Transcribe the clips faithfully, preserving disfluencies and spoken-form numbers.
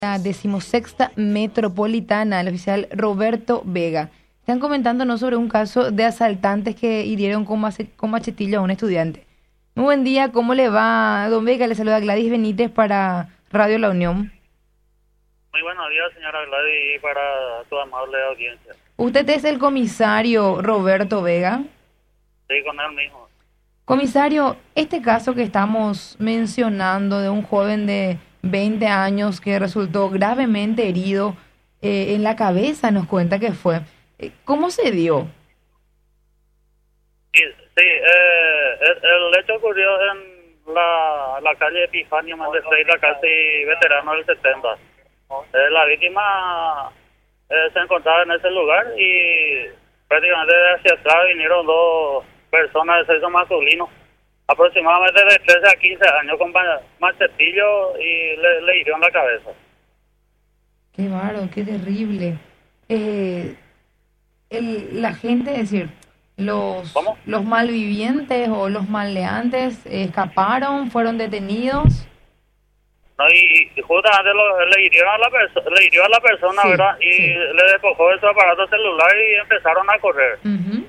La decimosexta metropolitana, el oficial Roberto Vega. Están comentándonos sobre un caso de asaltantes que hirieron con, mace- con machetillo a un estudiante. Muy buen día, ¿cómo le va, don Vega? Le saluda Gladys Benítez para Radio La Unión. Muy buenos días, señora Gladys, y para tu amable audiencia. ¿Usted es el comisario Roberto Vega? Sí, con él mismo. Comisario, este caso que estamos mencionando de un joven de veinte años que resultó gravemente herido eh, en la cabeza, nos cuenta que fue. Eh, ¿Cómo se dio? Sí, sí eh, el, el hecho ocurrió en la, la calle Epifanio Méndez Freire, casi veterano del setenta. Eh, la víctima eh, se encontraba en ese lugar y prácticamente hacia atrás vinieron dos personas de sexo masculino, aproximadamente de trece a quince años, con machetillo, y le, le hirió en la cabeza. Qué bárbaro, qué terrible. Eh, el, la gente, es decir, los, ¿Cómo? los malvivientes o los maleantes eh, escaparon, fueron detenidos. No, y, y justamente lo, le hirieron a la perso- le hirió a la persona, Sí, ¿verdad? Y sí. le despojó de su aparato celular y empezaron a correr. Uh-huh.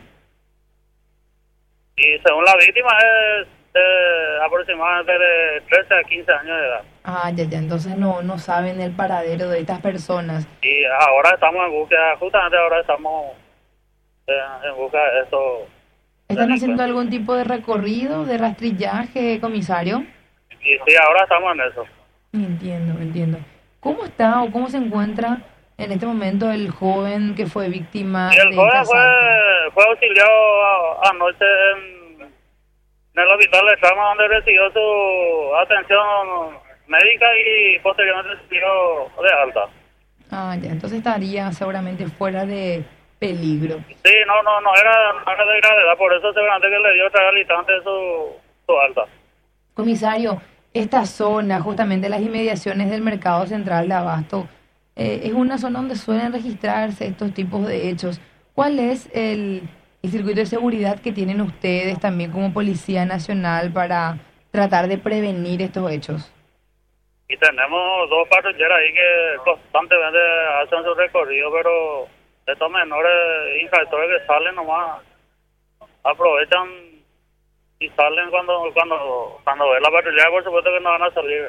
Y según la víctima es eh, aproximadamente de trece a quince años de edad. Ah, ya, ya, entonces no, no saben el paradero de estas personas. Y ahora estamos en búsqueda, justamente ahora estamos eh, en busca de estos. ¿Están delincuentes. haciendo algún tipo de recorrido, de rastrillaje, comisario? Y sí, ahora estamos en eso. Entiendo, entiendo. ¿Cómo está o cómo se encuentra en este momento el joven que fue víctima Y el de joven este fue, asalto? fue auxiliado a- anoche en, en el hospital de Trama, donde recibió su atención médica y posteriormente se dio de alta. Ah, ya, entonces estaría seguramente fuera de peligro. Sí, no, no, no era, no era de gravedad, por eso seguramente que le dio otra al instante su, su alta. Comisario, esta zona, justamente las inmediaciones del mercado central de Abasto, eh, es una zona donde suelen registrarse estos tipos de hechos. ¿Cuál es el, el circuito de seguridad que tienen ustedes también como Policía Nacional para tratar de prevenir estos hechos? Y tenemos dos patrulleras ahí que constantemente hacen su recorrido, pero estos menores infractores que salen nomás aprovechan y salen cuando cuando cuando ve la patrullera, por supuesto que no van a salir.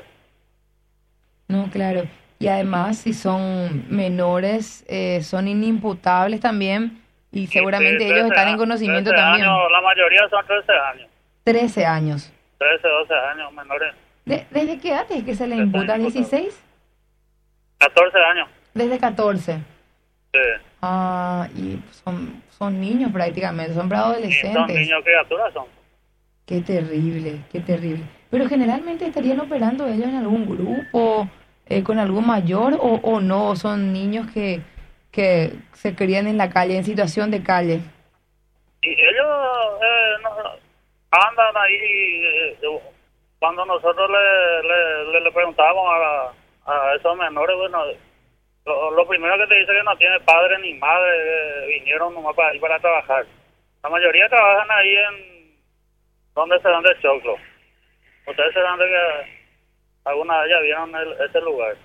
No, claro. Y además, si son menores, eh, son inimputables también y seguramente Sí, ellos trece están en a- conocimiento trece también. años, la mayoría son trece años, trece años. trece, doce años menores, ¿De- ¿Desde qué edad es que se le Están imputa? imputados. ¿dieciséis? catorce años. Desde catorce. Sí. Ah, y son, son niños prácticamente, son Y son preadolescentes. niños, criaturas son. Qué terrible, qué terrible. Pero generalmente estarían operando ellos en algún grupo, eh, con algún mayor, o, o no, son niños que, que se crían en la calle, en situación de calle. Y ellos eh, no, andan ahí, eh, cuando nosotros le, le, le, le preguntábamos a, a esos menores, bueno, lo, lo primero que te dice que no tiene padre ni madre, eh, vinieron nomás para ir para trabajar. La mayoría trabajan ahí en donde se dan de choclo. Ustedes se dan de que alguna vez ya vieron el, ese lugar.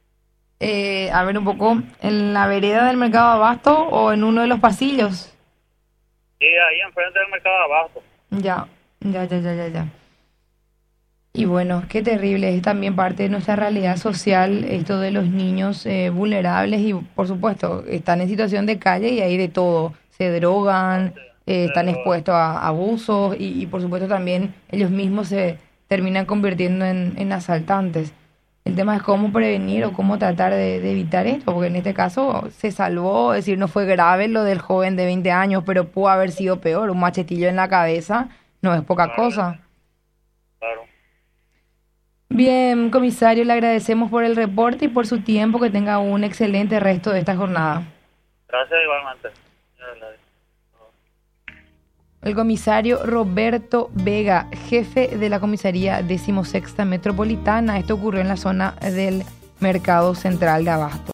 Eh, a ver un poco, ¿en la vereda del mercado Abasto o en uno de los pasillos? Y ahí enfrente del mercado de Abasto. Ya, ya, ya, ya, ya, ya. Y bueno, qué terrible, es también parte de nuestra realidad social esto de los niños eh, vulnerables y por supuesto están en situación de calle y hay de todo, se drogan, eh, están expuestos a abusos y, y por supuesto también ellos mismos se terminan convirtiendo en, en asaltantes. El tema es cómo prevenir o cómo tratar de, de evitar esto, porque en este caso se salvó, es decir, no fue grave lo del joven de veinte años, pero pudo haber sido peor, un machetillo en la cabeza no es poca Claro. cosa. Claro. Bien, comisario, le agradecemos por el reporte y por su tiempo. Que tenga un excelente resto de esta jornada. Gracias igualmente. señora Gladys. El comisario Roberto Vega, jefe de la comisaría decimosexta metropolitana. Esto ocurrió en la zona del Mercado Central de Abasto.